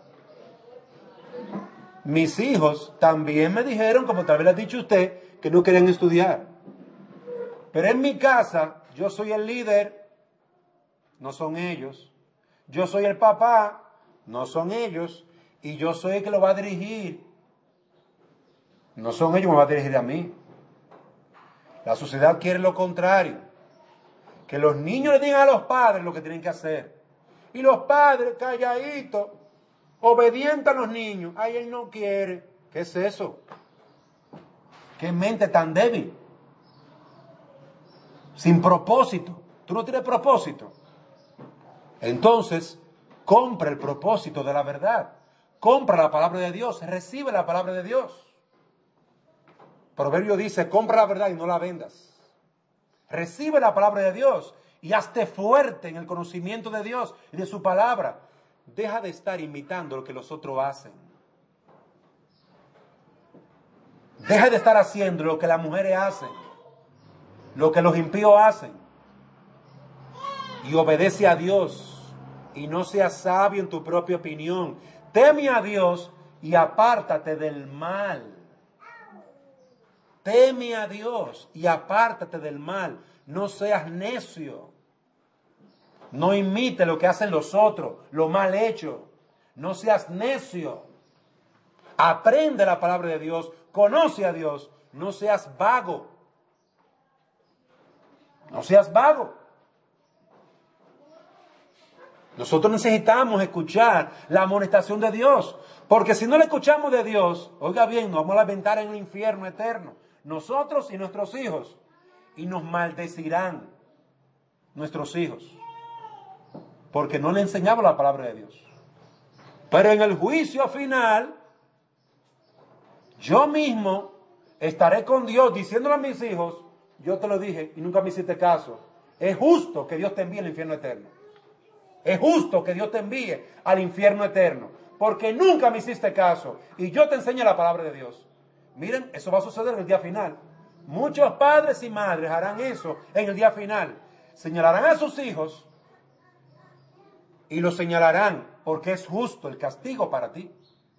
mis hijos también me dijeron, como tal vez le ha dicho usted, que no querían estudiar. Pero en mi casa, yo soy el líder, no son ellos. Yo soy el papá, no son ellos. Y yo soy el que lo va a dirigir. No son ellos, me va a dirigir a mí. La sociedad quiere lo contrario. Que los niños le digan a los padres lo que tienen que hacer. Y los padres, calladitos, obedientes a los niños. Ay, él no quiere. ¿Qué es eso? ¿Qué mente tan débil? Sin propósito. Tú no tienes propósito. Entonces, compra el propósito de la verdad. Compra la palabra de Dios. Recibe la palabra de Dios. Proverbio dice, compra la verdad y no la vendas. Recibe la palabra de Dios y hazte fuerte en el conocimiento de Dios y de su palabra. Deja de estar imitando lo que los otros hacen. Deja de estar haciendo lo que las mujeres hacen, lo que los impíos hacen. Y obedece a Dios y no seas sabio en tu propia opinión. Teme a Dios y apártate del mal. Teme a Dios y apártate del mal. No seas necio. No imite lo que hacen los otros, lo mal hecho. No seas necio. Aprende la palabra de Dios. Conoce a Dios. No seas vago. No seas vago. Nosotros necesitamos escuchar la amonestación de Dios. Porque si no le escuchamos de Dios, oiga bien, nos vamos a lamentar en el infierno eterno. Nosotros y nuestros hijos. Y nos maldecirán nuestros hijos. Porque no le enseñamos la palabra de Dios. Pero en el juicio final, yo mismo estaré con Dios diciéndole a mis hijos, yo te lo dije y nunca me hiciste caso. Es justo que Dios te envíe al infierno eterno. Es justo que Dios te envíe al infierno eterno. Porque nunca me hiciste caso. Y yo te enseño la palabra de Dios. Miren, eso va a suceder en el día final. Muchos padres y madres harán eso en el día final. Señalarán a sus hijos y los señalarán porque es justo el castigo para ti.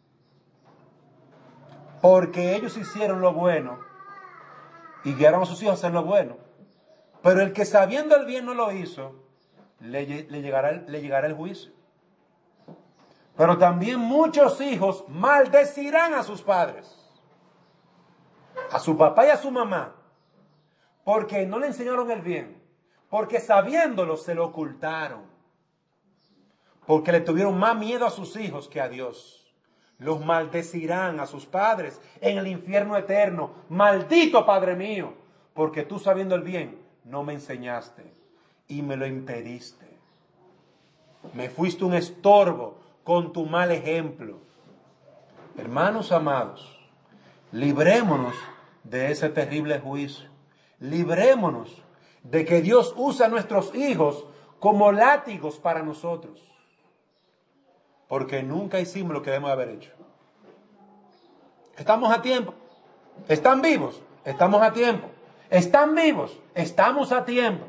Porque ellos hicieron lo bueno y guiaron a sus hijos a hacer lo bueno. Pero el que sabiendo el bien no lo hizo, le llegará el juicio. Pero también muchos hijos maldecirán a sus padres, a su papá y a su mamá, porque no le enseñaron el bien, porque sabiéndolo se lo ocultaron, porque le tuvieron más miedo a sus hijos que a Dios. Los maldecirán a sus padres en el infierno eterno. Maldito Padre mío, porque tú sabiendo el bien no me enseñaste y me lo impediste. Me fuiste un estorbo con tu mal ejemplo. Hermanos amados, librémonos de ese terrible juicio. Librémonos de que Dios usa a nuestros hijos como látigos para nosotros. Porque nunca hicimos lo que debemos haber hecho. Estamos a tiempo. ¿Están vivos? Estamos a tiempo. ¿Están vivos? Estamos a tiempo.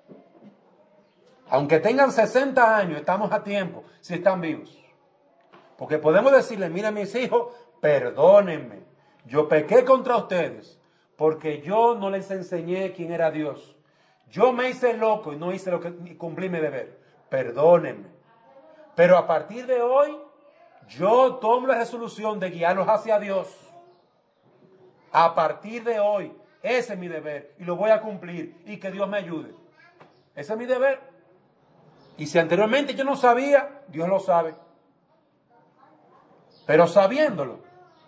Aunque tengan 60 años, estamos a tiempo si están vivos. Porque podemos decirle, mira mis hijos, perdónenme, yo pequé contra ustedes, porque yo no les enseñé quién era Dios. Yo me hice loco y no hice lo que cumplí mi deber. Perdónenme. Pero a partir de hoy, yo tomo la resolución de guiarlos hacia Dios. A partir de hoy, ese es mi deber y lo voy a cumplir y que Dios me ayude. Ese es mi deber. Y si anteriormente yo no sabía, Dios lo sabe. Pero sabiéndolo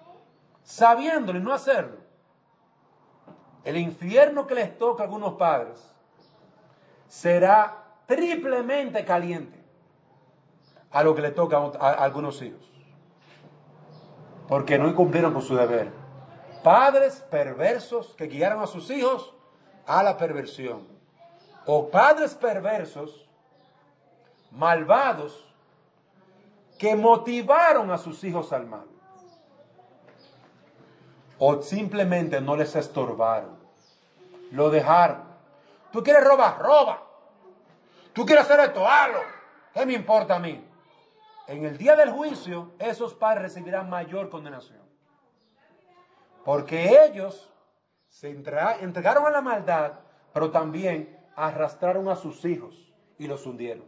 y no hacerlo, el infierno que les toca a algunos padres será triplemente caliente a lo que le toca a algunos hijos. Porque no cumplieron con su deber. Padres perversos que guiaron a sus hijos a la perversión. O padres perversos, malvados, que motivaron a sus hijos al mal. O simplemente no les estorbaron. Lo dejaron. Tú quieres robar, roba. Tú quieres hacer esto, hazlo. ¿Qué me importa a mí? En el día del juicio, esos padres recibirán mayor condenación. Porque ellos se entregaron a la maldad, pero también arrastraron a sus hijos y los hundieron.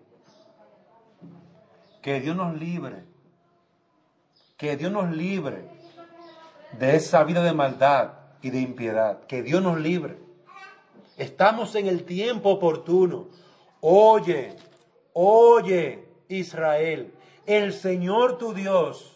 Que Dios nos libre. Que Dios nos libre de esa vida de maldad y de impiedad. Que Dios nos libre. Estamos en el tiempo oportuno. Oye, Israel, el Señor tu Dios,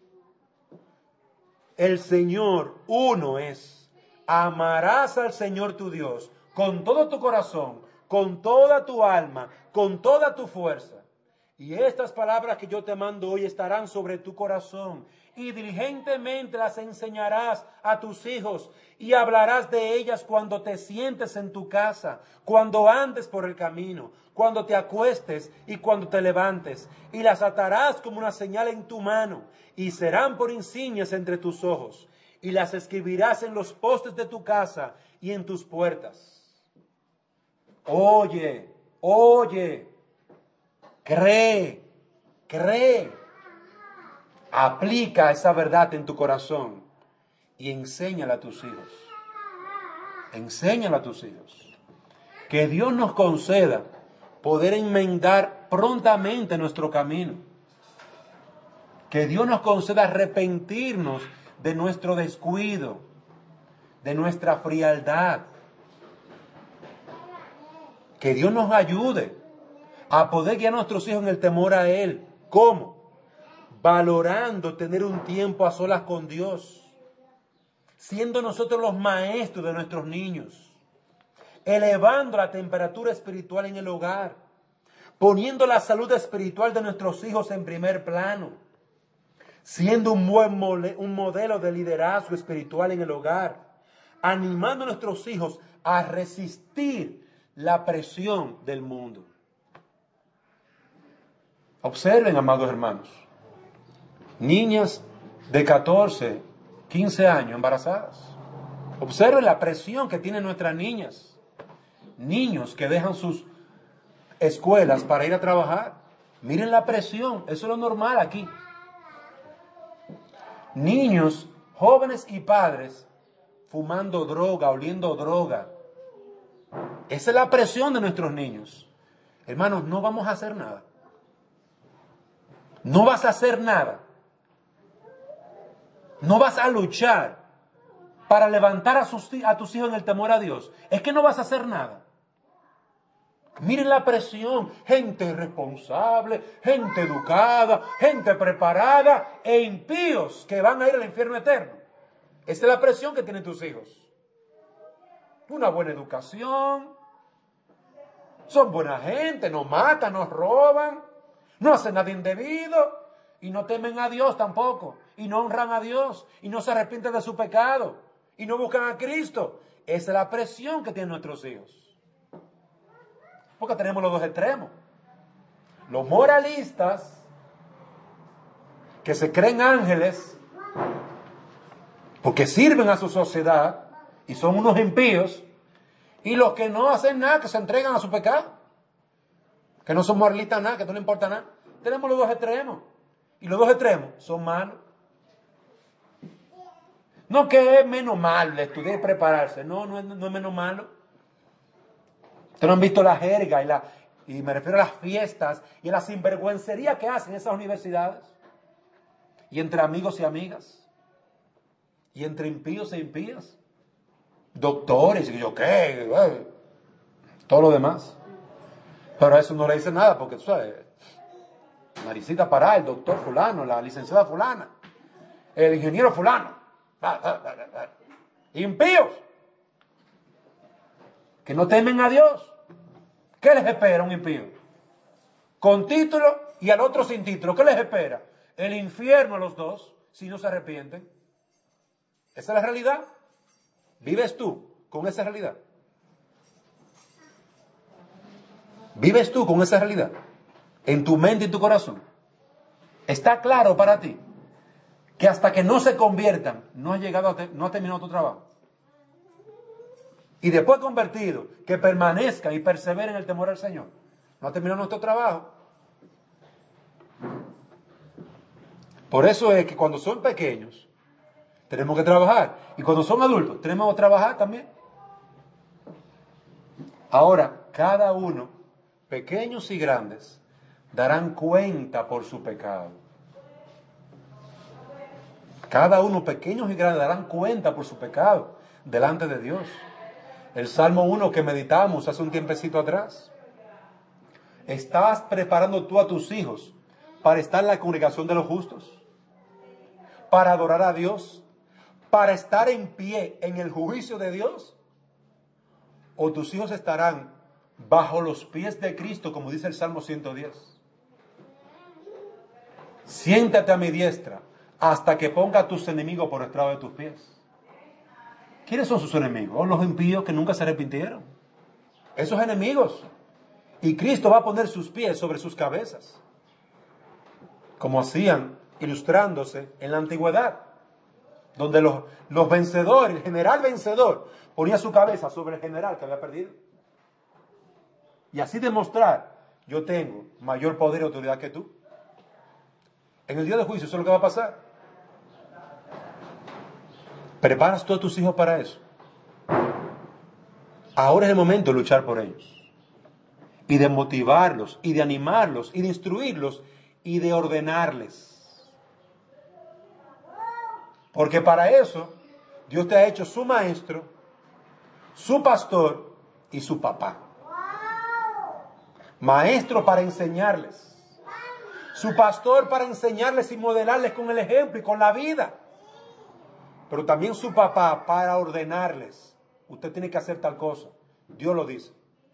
el Señor uno es. Amarás al Señor tu Dios con todo tu corazón, con toda tu alma, con toda tu fuerza. Y estas palabras que yo te mando hoy estarán sobre tu corazón, y diligentemente las enseñarás a tus hijos, y hablarás de ellas cuando te sientes en tu casa, cuando andes por el camino, cuando te acuestes y cuando te levantes, y las atarás como una señal en tu mano, y serán por insignias entre tus ojos, y las escribirás en los postes de tu casa y en tus puertas. Oye, cree, aplica esa verdad en tu corazón y enséñala a tus hijos. Enséñala a tus hijos. Que Dios nos conceda poder enmendar prontamente nuestro camino. Que Dios nos conceda arrepentirnos de nuestro descuido, de nuestra frialdad. Que Dios nos ayude a poder guiar a nuestros hijos en el temor a Él. ¿Cómo? Valorando tener un tiempo a solas con Dios, siendo nosotros los maestros de nuestros niños, elevando la temperatura espiritual en el hogar, poniendo la salud espiritual de nuestros hijos en primer plano, siendo un modelo de liderazgo espiritual en el hogar, animando a nuestros hijos a resistir la presión del mundo. Observen, amados hermanos, niñas de 14, 15 años embarazadas. Observen la presión que tienen nuestras niñas. Niños que dejan sus escuelas para ir a trabajar. Miren la presión, eso es lo normal aquí. Niños, jóvenes y padres fumando droga, oliendo droga. Esa es la presión de nuestros niños. Hermanos, no vamos a hacer nada. No vas a hacer nada. No vas a luchar para levantar a tus hijos en el temor a Dios. Es que no vas a hacer nada. Miren la presión. Gente responsable, gente educada, gente preparada e impíos que van a ir al infierno eterno. Esa es la presión que tienen tus hijos. Una buena educación. Son buena gente, no matan, no roban, no hacen nada indebido y no temen a Dios tampoco y no honran a Dios y no se arrepienten de su pecado y no buscan a Cristo. Esa es la presión que tienen nuestros hijos. Porque tenemos los dos extremos. Los moralistas que se creen ángeles porque sirven a su sociedad y son unos impíos, y los que no hacen nada, que se entregan a su pecado, que no son moralistas nada, que no les importa nada. Tenemos los dos extremos. Y los dos extremos son malos. No que es menos malo estudiar y prepararse. No es menos malo. Ustedes no han visto la jerga y me refiero a las fiestas y a la sinvergüencería que hacen esas universidades. Y entre amigos y amigas. Y entre impíos e impías. Doctores y yo qué. Todo lo demás. Pero a eso no le dice nada porque tú sabes. Maricita Pará, el doctor fulano, la licenciada fulana, el ingeniero fulano. Impíos. Que no temen a Dios. ¿Qué les espera a un impío? Con título y al otro sin título. ¿Qué les espera? El infierno a los dos, si no se arrepienten. Esa es la realidad. ¿Vives tú con esa realidad? ¿Vives tú con esa realidad? En tu mente y tu corazón. ¿Está claro para ti que hasta que no se conviertan, no has terminado tu trabajo? Y después convertido, que permanezcan y perseveren en el temor al Señor. No ha terminado nuestro trabajo. Por eso es que cuando son pequeños, tenemos que trabajar. Y cuando son adultos, tenemos que trabajar también. Ahora, cada uno, pequeños y grandes, darán cuenta por su pecado. Cada uno, pequeños y grandes, darán cuenta por su pecado delante de Dios. El Salmo 1 que meditamos hace un tiempecito atrás. ¿Estás preparando tú a tus hijos para estar en la congregación de los justos? ¿Para adorar a Dios? ¿Para estar en pie en el juicio de Dios? ¿O tus hijos estarán bajo los pies de Cristo, como dice el Salmo 110? Siéntate a mi diestra hasta que ponga a tus enemigos por estrado de tus pies. ¿Quiénes son sus enemigos? Los impíos que nunca se arrepintieron. Esos enemigos. Y Cristo va a poner sus pies sobre sus cabezas. Como hacían, ilustrándose en la antigüedad. Donde los vencedores, el general vencedor, ponía su cabeza sobre el general que había perdido. Y así demostrar, yo tengo mayor poder y autoridad que tú. En el día de juicio, eso es lo que va a pasar. ¿Preparas tú a tus hijos para eso? Ahora es el momento de luchar por ellos. Y de motivarlos, y de animarlos, y de instruirlos, y de ordenarles. Porque para eso, Dios te ha hecho su maestro, su pastor y su papá. Maestro para enseñarles. Su pastor para enseñarles y modelarles con el ejemplo y con la vida. Pero también su papá para ordenarles. Usted tiene que hacer tal cosa. Dios lo dice.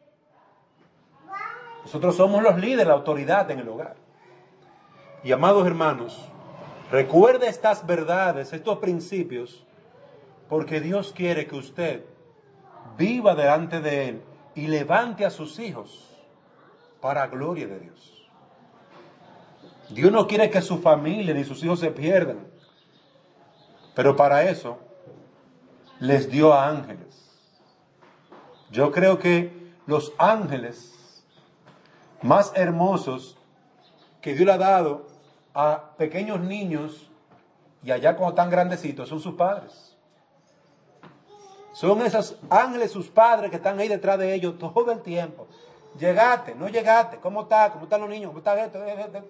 Nosotros somos los líderes, la autoridad en el hogar. Y amados hermanos, recuerde estas verdades, estos principios, porque Dios quiere que usted viva delante de Él y levante a sus hijos para gloria de Dios. Dios no quiere que su familia ni sus hijos se pierdan. Pero para eso les dio a ángeles. Yo creo que los ángeles más hermosos que Dios le ha dado a pequeños niños y allá cuando están grandecitos son sus padres. Son esos ángeles, sus padres que están ahí detrás de ellos todo el tiempo. Llegaste, no llegaste, ¿cómo está? ¿Cómo están los niños? ¿Cómo está esto?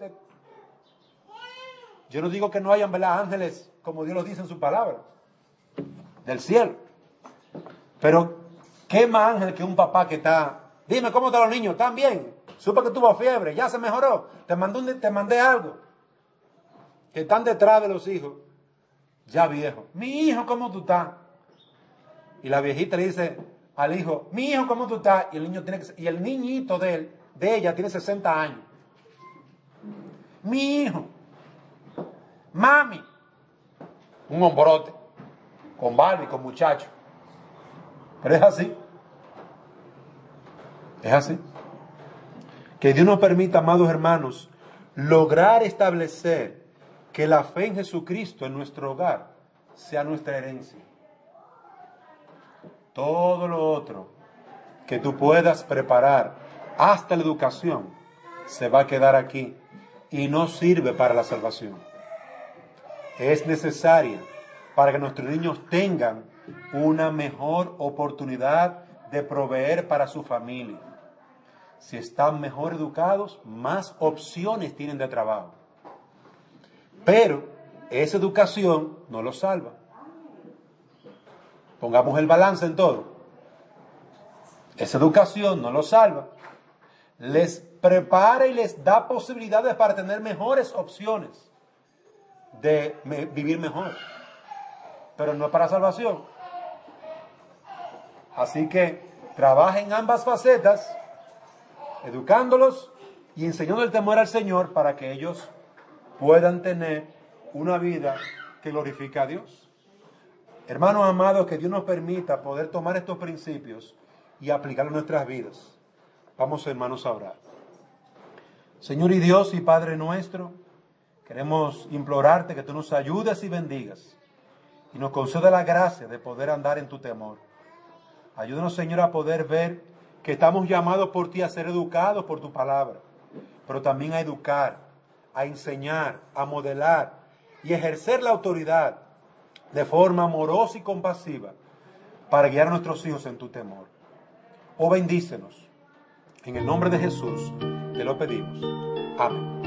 Yo no digo que no hayan, ¿verdad?, ángeles, como Dios lo dice en su palabra, del cielo. Pero, ¿qué más ángel que un papá que está? Dime, ¿cómo están los niños? ¿Están bien? Supe que tuvo fiebre, ya se mejoró. Te mandé algo. Que están detrás de los hijos, ya viejos. Mi hijo, ¿cómo tú estás? Y la viejita le dice al hijo, mi hijo, ¿cómo tú estás? Y el niño y el niñito de ella tiene 60 años. Mi hijo. Mami, un hombrote, con Barbie, con muchacho. Pero es así. Es así. Que Dios nos permita, amados hermanos, lograr establecer que la fe en Jesucristo en nuestro hogar sea nuestra herencia. Todo lo otro que tú puedas preparar, hasta la educación, se va a quedar aquí. y no sirve para la salvación. Es necesaria para que nuestros niños tengan una mejor oportunidad de proveer para su familia. Si están mejor educados, más opciones tienen de trabajo. Pero esa educación no los salva. Pongamos el balance en todo. Esa educación no los salva. Les prepara y les da posibilidades para tener mejores opciones de vivir mejor. Pero no es para salvación. Así que trabaja en ambas facetas, educándolos y enseñando el temor al Señor para que ellos puedan tener una vida que glorifica a Dios. Hermanos amados, que Dios nos permita poder tomar estos principios y aplicarlos en nuestras vidas. Vamos, hermanos, a orar. Señor y Dios y Padre nuestro, queremos implorarte que tú nos ayudes y bendigas y nos conceda la gracia de poder andar en tu temor. Ayúdanos, Señor, a poder ver que estamos llamados por ti a ser educados por tu palabra, pero también a educar, a enseñar, a modelar y ejercer la autoridad de forma amorosa y compasiva para guiar a nuestros hijos en tu temor. Oh, bendícenos. En el nombre de Jesús te lo pedimos. Amén.